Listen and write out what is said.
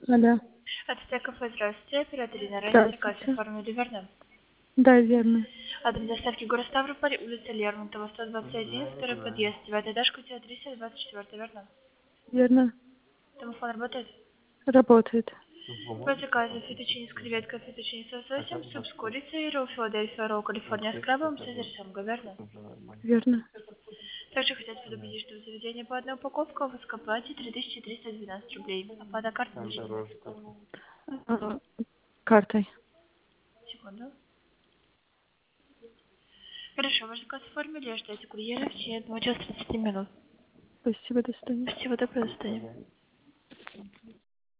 Алло. От кафе, здравствуйте. Оператор Райна, заказ Здравствуйте. оформили, верно? Да, верно. Адрес доставки город Ставрополь, улица Лермонтова, 121, второй подъезд, 9 этаж, квартира 324, верно? Верно. Телефон работает? Работает. По заказу фетучини с креветкой, фетучини с лососем, суп с курицей, ролл Филадельфия, ролл Калифорния с крабом, цезарь семга, верно? Верно. Также хотят предупредить, что в заведении по одной упаковке у вас к оплате 3312 рублей. Оплата карты наличными. А, картой. Секунду. Хорошо, ваш заказ оформили, ожидайте курьера в течение 1 часа 30 минут. Спасибо, до свидания. Спасибо, доброго, до свидания.